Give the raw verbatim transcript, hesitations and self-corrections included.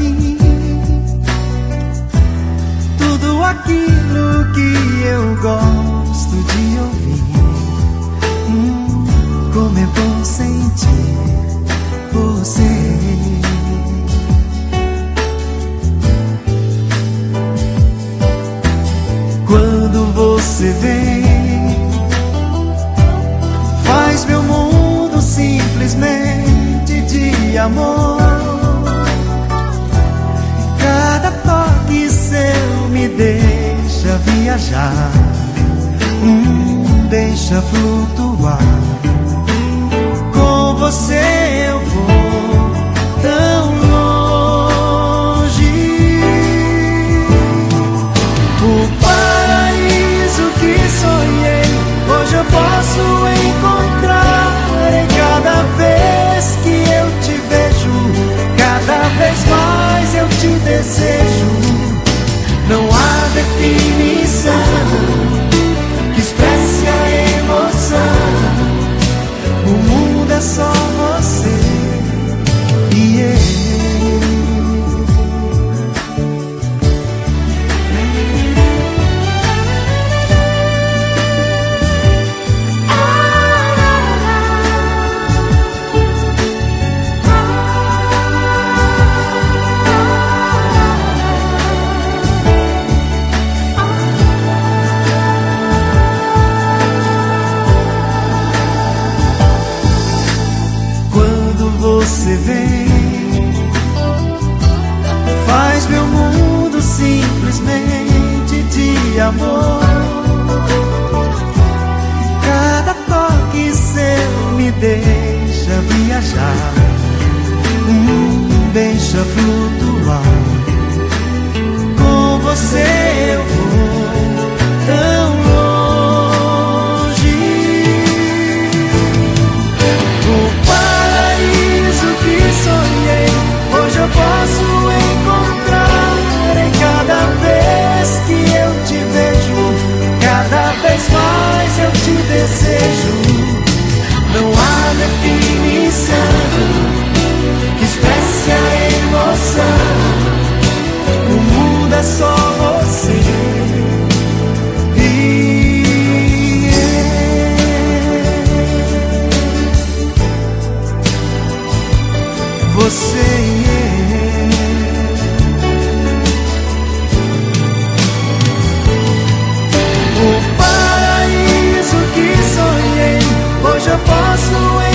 mim tudo aquilo que eu gosto de ouvir. Hum, como é bom sentir você. Quando você vem, faz meu mundo simplesmente de amor. Cada toque seu me deixa viajar, hum, deixa flutuar. Com você eu vou tão longe. O paraíso que sonhei, hoje eu posso encontrar. Em cada vez que eu te vejo, cada vez mais eu te desejo. Não há definição que expresse a emoção. O mundo é só você e eu. Você vem, faz meu mundo simplesmente de amor. Cada toque seu me deixa viajar, hum, deixa flutuar. Com você eu vou tão longe. O paraíso que sonhei, hoje eu posso encontrar. Em cada vez que eu te vejo, cada vez mais eu te desejo. Não há definição que expresse a emoção. O mundo é só você e eu. Você e eu. O paraíso que sonhei, hoje eu posso